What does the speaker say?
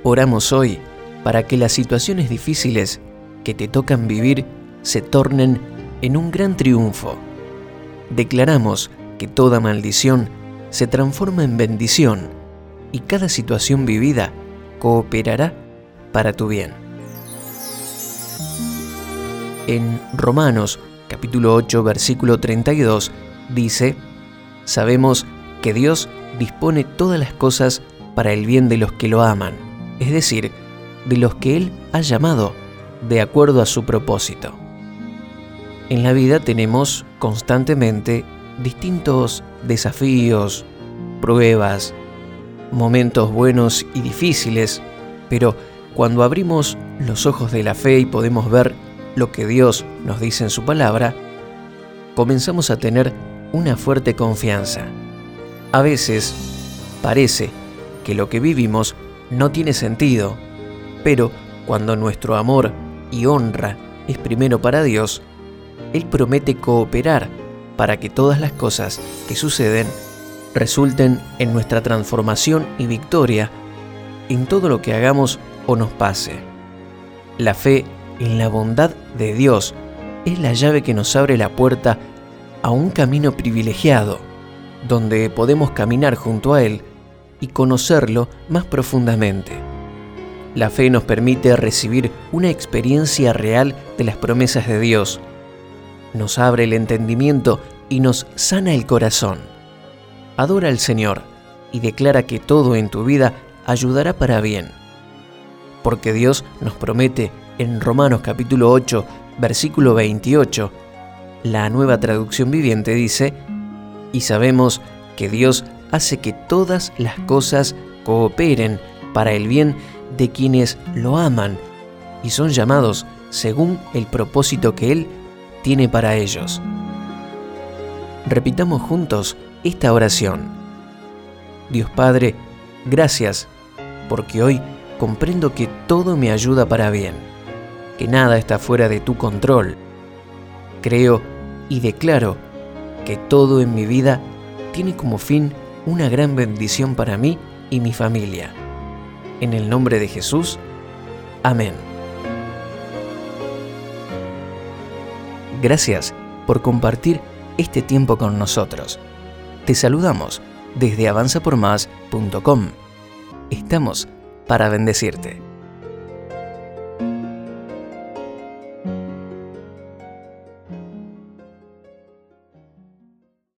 Oramos hoy para que las situaciones difíciles que te tocan vivir se tornen en un gran triunfo. Declaramos que toda maldición se transforma en bendición y cada situación vivida cooperará para tu bien. En Romanos capítulo 8, versículo 32 dice: sabemos que Dios dispone todas las cosas para el bien de los que lo aman, es decir, de los que Él ha llamado de acuerdo a su propósito. En la vida tenemos constantemente distintos desafíos, pruebas, momentos buenos y difíciles, pero cuando abrimos los ojos de la fe y podemos ver lo que Dios nos dice en su palabra, comenzamos a tener una fuerte confianza. A veces parece que lo que vivimos no tiene sentido, pero cuando nuestro amor y honra es primero para Dios, Él promete cooperar para que todas las cosas que suceden resulten en nuestra transformación y victoria en todo lo que hagamos o nos pase. La fe en la bondad de Dios es la llave que nos abre la puerta a un camino privilegiado, donde podemos caminar junto a Él y conocerlo más profundamente. La fe nos permite recibir una experiencia real de las promesas de Dios, nos abre el entendimiento y nos sana el corazón. Adora al Señor y declara que todo en tu vida ayudará para bien. Porque Dios nos promete en Romanos capítulo 8, versículo 28, la Nueva Traducción Viviente dice: y sabemos que Dios hace que todas las cosas cooperen para el bien de quienes lo aman y son llamados según el propósito que Él tiene para ellos. Repitamos juntos esta oración. Dios Padre, gracias, porque hoy comprendo que todo me ayuda para bien, que nada está fuera de tu control. Creo y declaro que todo en mi vida tiene como fin una gran bendición para mí y mi familia. En el nombre de Jesús, amén. Gracias por compartir este tiempo con nosotros. Te saludamos desde avanzapormás.com. Estamos para bendecirte.